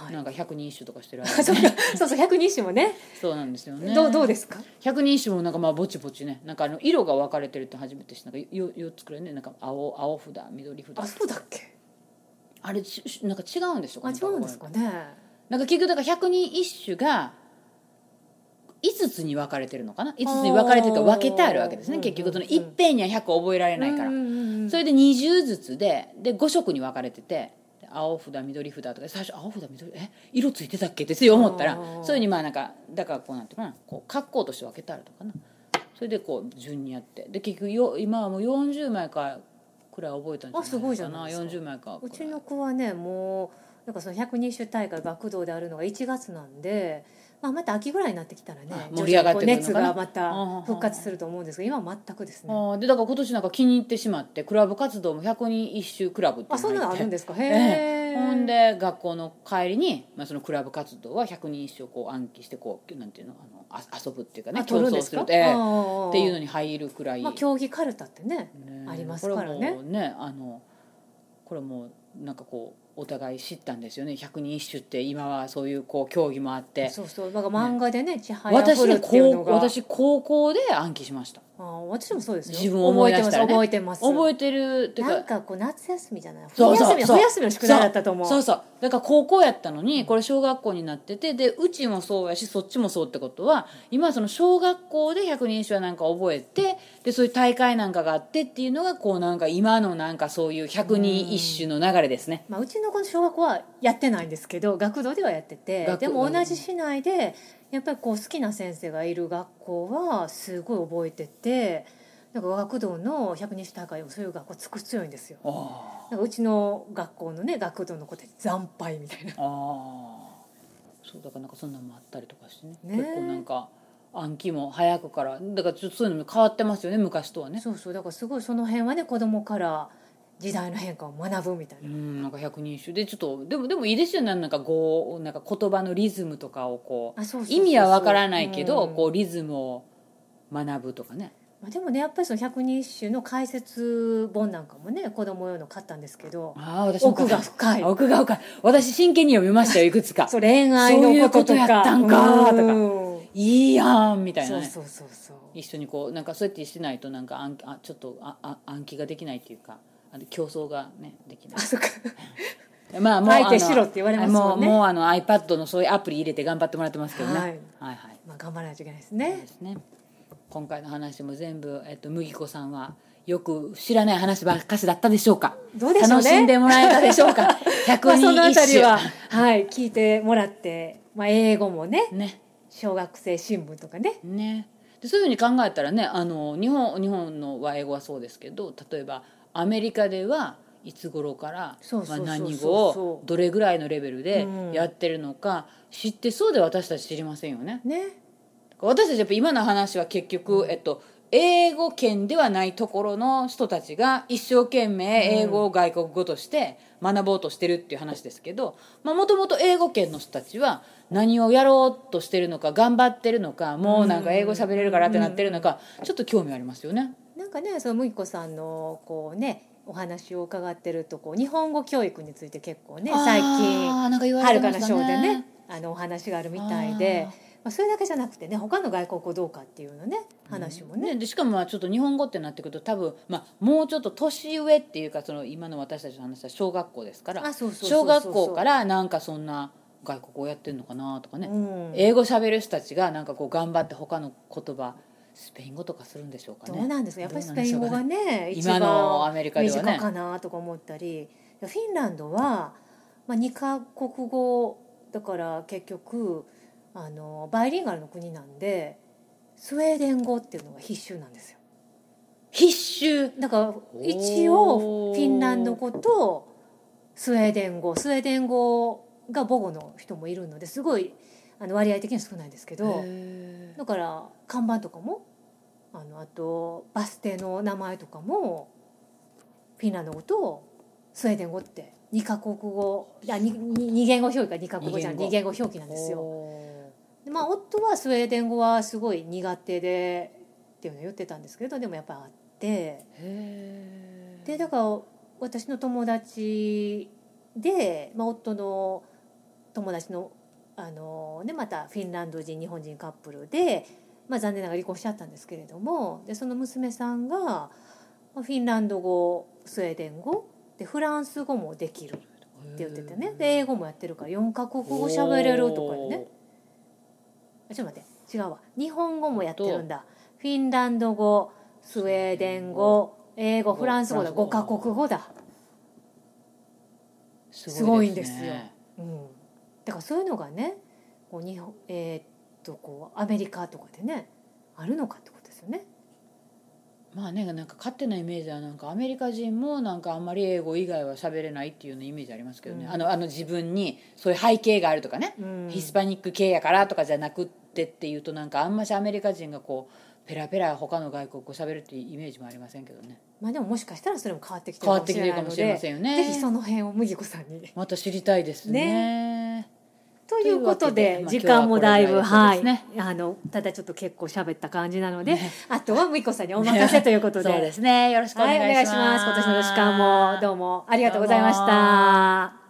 はい、 なんか百人一首とかしてるそうそう百人一首もねそうなんですよね。 どうですか？ 百人一首もなんかまあぼちぼちね、なんか色が分かれてるって初めて知った。なんか4つくらいね、なんか青札緑札、 あそうだっけ、 あれなんか違うんでしょうかね。 違うんですかね。 なんか結局だから百人一首が5つに分かれてるのかな、5つに分かれてるか分けてあるわけですね。結局そのいっぺんには100覚えられないから、それで20ずつで5色に分かれてて、青札緑札とか、最初青札緑色ついてたっけってつい思ったら、そういうふうにまあなんかだからこうなんていうかな、こう格好として分けてあるとかな。それでこう順にやって、で結局今はもう40枚かくらい覚えたんじゃないかな。 すごいじゃないですか。 40枚か。 うちの子はねもうなんかその百人一首大会学童であるのが1月なんで、まあ、また秋ぐらいになってきたらね盛り上がってくるのかな、 熱がまた復活すると思うんですが、今は全くですね。 でだから今年なんか気に入ってしまって、クラブ活動も百人一首クラブっていうのそんなのあが入って、 るんですか。へほんで学校の帰りに、まあ、そのクラブ活動は百人一首をこう暗記してこうなんていうの遊ぶっていうかね、競争するっていうのに入るくらい、 まあ、競技カルタってねありますからね。 これもねこれもなんかこうお互い知ったんですよね。百人一首って今はそういうこう競技もあって、 そうだから漫画でねちはやふるっていうのが、 私高校で暗記しました。 私もそうですよ。 自分を思い出したらね、 覚えてます覚えてるっていうか、 なんかこう夏休みじゃない、冬休みの宿題だったと思う。 そうだから高校やったのにこれ小学校になってて、でうちもそうやしそっちもそうってことは、今はその小学校で百人一首はなんか覚えて、でそういう大会なんかがあってっていうのがこうなんか今のなんかそういう百人一首の流れですね。 まあ、うちの子の小学校はやってないんですけど学童ではやってて、でも同じ市内でやっぱりこう好きな先生がいる学校はすごい覚えてて、なんか学童の百人一首大会をそういう学校つく強いんですよ。なんかうちの学校のね学童の子って惨敗みたいな。 そうだからなんかそんなのもあったりとかしてね、結構なんか暗記も早くから、だからちょっとそういうのも変わってますよね、昔とはね。 そうだからすごいその辺はね子供から時代の変化を学ぶみたいな。 なんか百人一首でちょっとでもいいですよね。なんかなんか言葉のリズムとかをこう、意味はわからないけど、こうリズムを学ぶとかね。 でもねやっぱりその百人一首の解説本なんかもね子供用の買ったんですけど、奥が深い。 私真剣に読みましたよ、いくつか。 そう恋愛のこととか、そういうことやったんかとか、 いいやんみたいなね。 そう一緒にこうなんかそうやってしないとなんかちょっと暗記ができないっていうか、競争がねできない。 そうかまあもう相手しろって言われますもんね。 もうiPad のそういうアプリ入れて頑張ってもらってますけどね。はい、 まあ、頑張らないといけないですね。 ですね。今回の話も全部、麦子さんはよく知らない話ばっかしだったでしょうか。 どうでしょうね。 楽しんでもらえたでしょうか。百人一首、 そのあたりは、聞いてもらって、まあ、英語もね小学生新聞とかねでそういうふうに考えたらね、日本の英語はそうですけど、例えばアメリカではいつ頃から何語をどれぐらいのレベルでやってるのか知ってそうで、私たち知りませんよね。私たちやっぱ今の話は結局、英語圏ではないところの人たちが一生懸命英語を外国語として学ぼうとしてるっていう話ですけど、もともと英語圏の人たちは何をやろうとしてるのか、頑張ってるのか、もうなんか英語喋れるからってなってるのか、ちょっと興味ありますよね。 なんかね、その麦子さんのこうねお話を伺ってると、こう日本語教育について結構ね最近はるかなショーでねお話があるみたいで、それだけじゃなくてね他の外国語どうかっていうのね話もね、 でしかもちょっと日本語ってなってくると多分、もうちょっと年上っていうか、その今の私たちの話は小学校ですから、小学校からなんかそんな外国語やってるのかなとかね、英語喋る人たちがなんかこう頑張って他の言葉スペイン語とかスペイン語とかするんでしょうかね。 どうなんですか、やっぱりスペイン語がね一今のアメリカ番ではね身近かなとか思ったり、フィンランドは、2カ国語だから結局バイリンガルの国なんでスウェーデン語っていうのが必修なんですよ。 必修だから一応フィンランド語とスウェーデン語が母語の人もいるので、すごい割合的には少ないんですけど、だから看板とかもあとバス停の名前とかもフィンランド語とスウェーデン語って2カ国語2言語表記か2カ国語じゃない2言語表記なんですよ。で夫はスウェーデン語はすごい苦手でっていうのを言ってたんですけど、でもやっぱりあって、でだから私の友達で、夫の友達のまたフィンランド人日本人カップルで、残念ながら離婚しちゃったんですけれども、でその娘さんがフィンランド語、スウェーデン語でフランス語もできるって言っててね、で英語もやってるから4カ国語喋れるとかね。ちょっと待って、違うわ、日本語もやってるんだ。フィンランド語、スウェーデン語、英語、フランス語だ、5カ国語だ。すごいんですよ。だからそういうのがね、こう日本こうアメリカとかでねあるのかってことですよね。 まあね、なんか勝手なイメージはなんかアメリカ人もなんかあんまり英語以外は喋れないっていうようなイメージありますけどね、自分にそういう背景があるとかね、ヒスパニック系やからとかじゃなくってっていうと、なんかあんましアメリカ人がこうペラペラ他の外国語喋るっていうイメージもありませんけどね。 でももしかしたらそれも変わってきてるかもしれないので、ぜひその辺を麦子さんにまた知りたいですね。 ということで、時間もだいぶ、ただちょっと結構喋った感じなので、あとは麦子さんにお任せということでそうですね、よろしくお願いします。 今年の時間もどうもありがとうございました。